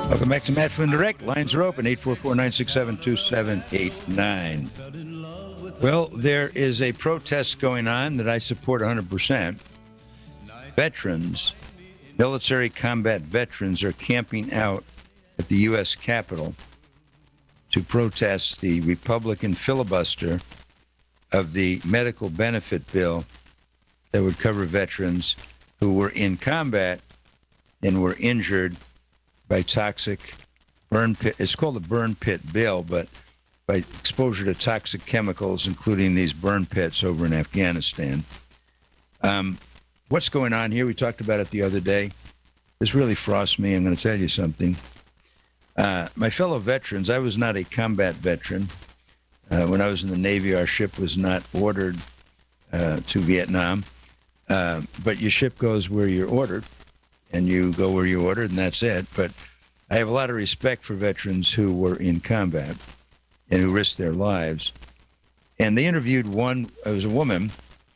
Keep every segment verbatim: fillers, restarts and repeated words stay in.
Welcome back to Matt Flynn Direct. Lines are open, eight four four, nine six seven, two seven eight nine. Well, there is a protest going on that I support one hundred percent. Veterans, military combat veterans, are camping out at the U S Capitol to protest the Republican filibuster of the medical benefit bill that would cover veterans who were in combat and were injured by toxic burn pit. It's called the burn pit bill, but by exposure to toxic chemicals, including these burn pits over in Afghanistan. Um, what's going on here? We talked about it the other day. This really frosts me. I'm going to tell you something. Uh, my fellow veterans, I was not a combat veteran. Uh, when I was in the Navy, our ship was not ordered uh, to Vietnam. Uh, but your ship goes where you're ordered, and you go where you're ordered, and that's it. But I have a lot of respect for veterans who were in combat and who risked their lives. And they interviewed one, it was a woman,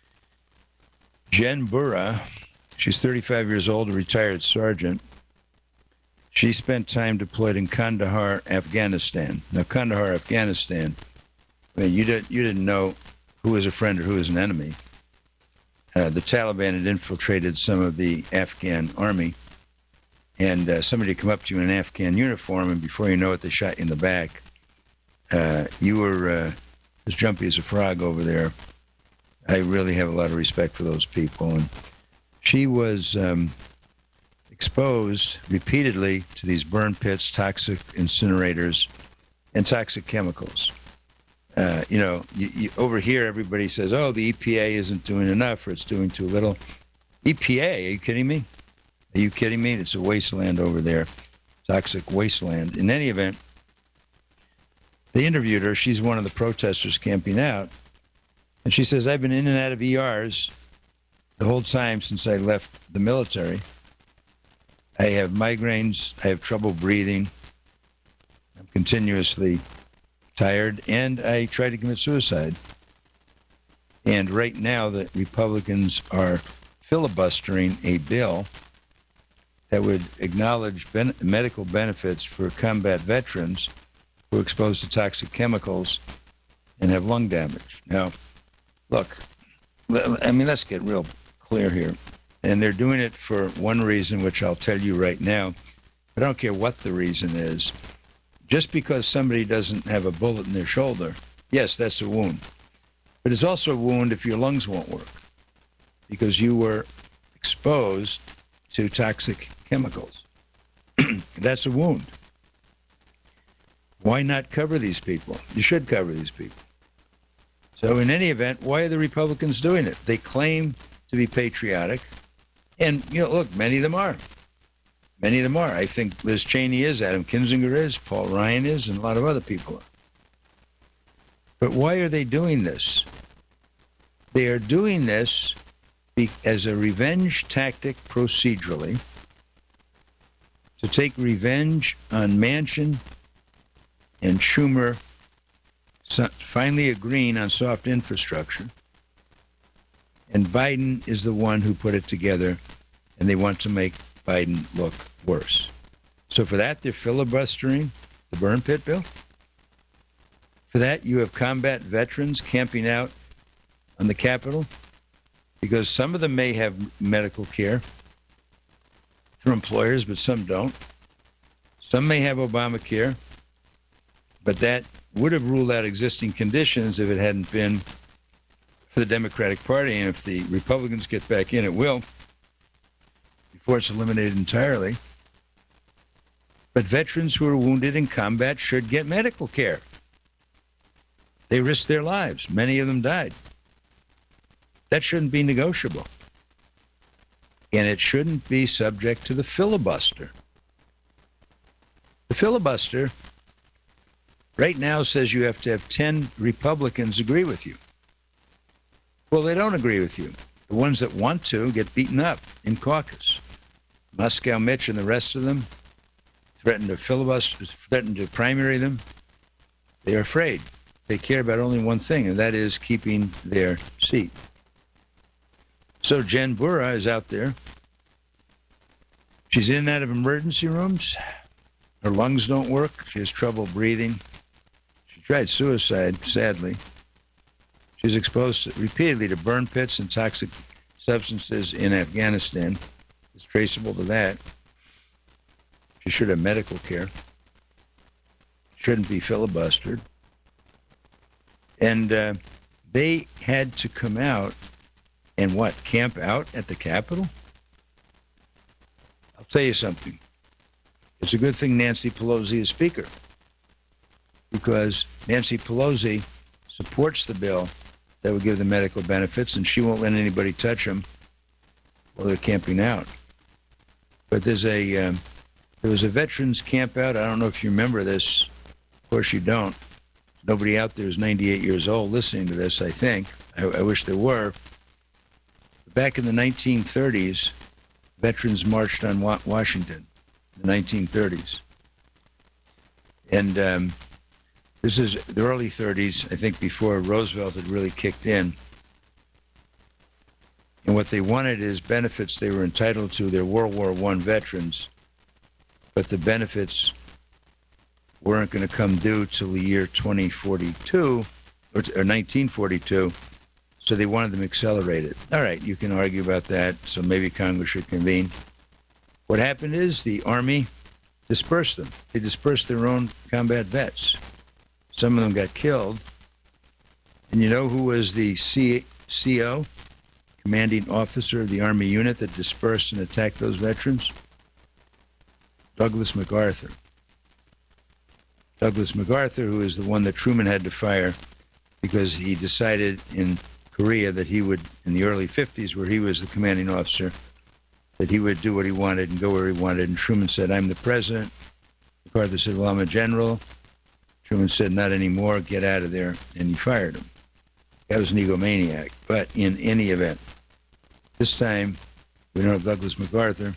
Jen Burra. She's thirty-five years old, a retired sergeant. She spent time deployed in Kandahar, Afghanistan. Now, Kandahar, Afghanistan, I mean, you, did, you didn't know who was a friend or who was an enemy. Uh, the Taliban had infiltrated some of the Afghan army, and uh, somebody would come up to you in an Afghan uniform, and before you know it, they shot you in the back. Uh, you were uh, as jumpy as a frog over there. I really have a lot of respect for those people. And she was um, exposed repeatedly to these burn pits, toxic incinerators, and toxic chemicals. Uh, you know, you, you, over here, everybody says, oh, the E P A isn't doing enough or it's doing too little. E P A, are you kidding me? Are you kidding me? It's a wasteland over there, toxic wasteland. In any event, they interviewed her. She's one of the protesters camping out. And she says, I've been in and out of E Rs the whole time since I left the military. I have migraines. I have trouble breathing. I'm continuously tired, and I tried to commit suicide. And right now, the Republicans are filibustering a bill that would acknowledge ben- medical benefits for combat veterans who are exposed to toxic chemicals and have lung damage. Now, look, I mean, let's get real clear here. And they're doing it for one reason, which I'll tell you right now. I don't care what the reason is. Just because somebody doesn't have a bullet in their shoulder, yes, that's a wound. But it's also a wound if your lungs won't work because you were exposed to toxic chemicals. That's a wound. Why not cover these people? You should cover these people. So in any event, why are the Republicans doing it? They claim to be patriotic. And, you know, look, many of them are. Many of them are. I think Liz Cheney is, Adam Kinzinger is, Paul Ryan is, and a lot of other people are. But why are they doing this? They are doing this be- as a revenge tactic procedurally to take revenge on Manchin and Schumer so finally agreeing on soft infrastructure. And Biden is the one who put it together, and they want to make Biden look worse. So for that, they're filibustering the burn pit bill. For that, you have combat veterans camping out on the Capitol because some of them may have medical care through employers, but some don't. Some may have Obamacare, but that would have ruled out existing conditions if it hadn't been for the Democratic Party. And if the Republicans get back in, it will, before it's eliminated entirely. But veterans who are wounded in combat should get medical care. They risked their lives. Many of them died. That shouldn't be negotiable. And it shouldn't be subject to the filibuster. The filibuster right now says you have to have ten Republicans agree with you. Well, they don't agree with you. The ones that want to get beaten up in caucus. Moscow Mitch and the rest of them threaten to filibuster, threaten to primary them. They're afraid. They care about only one thing, and that is keeping their seat. So Jen Burra is out there. She's in and out of emergency rooms. Her lungs don't work. She has trouble breathing. She tried suicide, sadly. She's exposed repeatedly to burn pits and toxic substances in Afghanistan. It's traceable to that. She should have medical care. Shouldn't be filibustered. And uh, they had to come out and what, camp out at the Capitol? I'll tell you something. It's a good thing Nancy Pelosi is Speaker, because Nancy Pelosi supports the bill that would give them medical benefits, and she won't let anybody touch them while they're camping out. But there's a um, there was a veterans camp out. I don't know if you remember this. Of course you don't. Nobody out there is ninety-eight years old listening to this, I think. I, I wish there were. Back in the nineteen thirties, veterans marched on wa- Washington in the nineteen thirties. And um, this is the early thirties, I think, before Roosevelt had really kicked in. And what they wanted is benefits they were entitled to. They're World War One veterans, but the benefits weren't going to come due till the year twenty forty-two, or, or nineteen forty-two, so they wanted them accelerated. All right, you can argue about that, so maybe Congress should convene. What happened is the Army dispersed them. They dispersed their own combat vets. Some of them got killed. And you know who was the C- CO, commanding officer of the Army unit that dispersed and attacked those veterans? Douglas MacArthur. Douglas MacArthur, who is the one that Truman had to fire because he decided in Korea that he would, in the early fifties, where he was the commanding officer, that he would do what he wanted and go where he wanted. And Truman said, I'm the president. MacArthur said, well, I'm a general. Truman said, not anymore, get out of there. And he fired him. That was an egomaniac. But in any event, this time, we don't have Douglas MacArthur.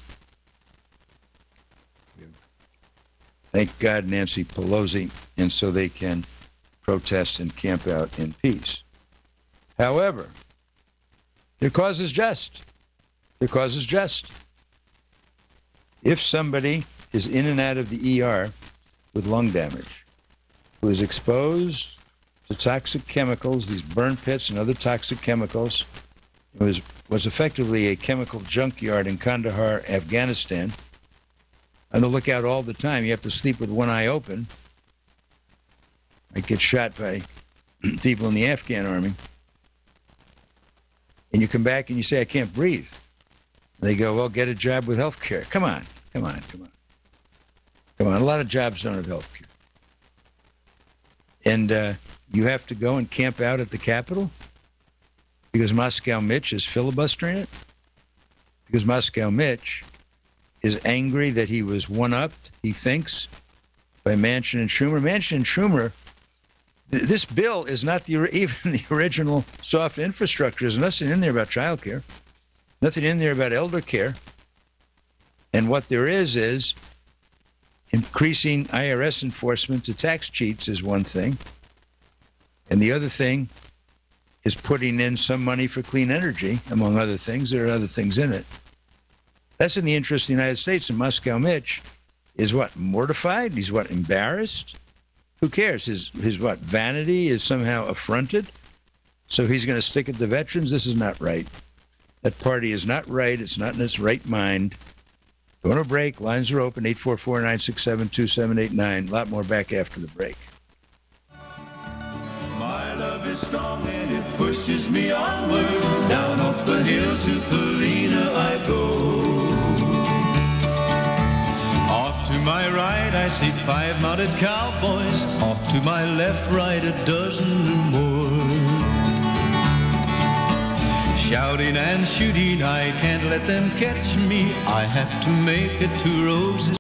Thank God, Nancy Pelosi, and so they can protest and camp out in peace. However, their cause is just. Their cause is just. If somebody is in and out of the E R with lung damage, who is exposed to toxic chemicals, these burn pits and other toxic chemicals, it was, was effectively a chemical junkyard in Kandahar, Afghanistan, on the lookout all the time. You have to sleep with one eye open. I get shot by people in the Afghan army. And you come back and you say, I can't breathe. They go, well, get a job with health care. Come on, come on, come on. Come on, a lot of jobs don't have health care. And uh, you have to go and camp out at the Capitol because Moscow Mitch is filibustering it? Because Moscow Mitch is angry that he was one-upped, he thinks, by Manchin and Schumer. Manchin and Schumer, th- this bill is not the even the original soft infrastructure. There's nothing in there about child care, nothing in there about elder care. And what there is is increasing I R S enforcement to tax cheats is one thing. And the other thing is putting in some money for clean energy, among other things. There are other things in it. That's in the interest of the United States. And Moscow Mitch is what, mortified? He's what, embarrassed? Who cares? His, his what, vanity is somehow affronted? So he's going to stick it to veterans? This is not right. That party is not right. It's not in its right mind. Going to break. Lines are open, eight four four, nine six seven, two seven eight nine. A lot more back after the break. My love is strong and it pushes me onward. Down off the hill to Felina I go. Off to my right I see five mounted cowboys. Off to my left, right, a dozen or more. Shouting and shooting, I can't let them catch me. I have to make it to Roses.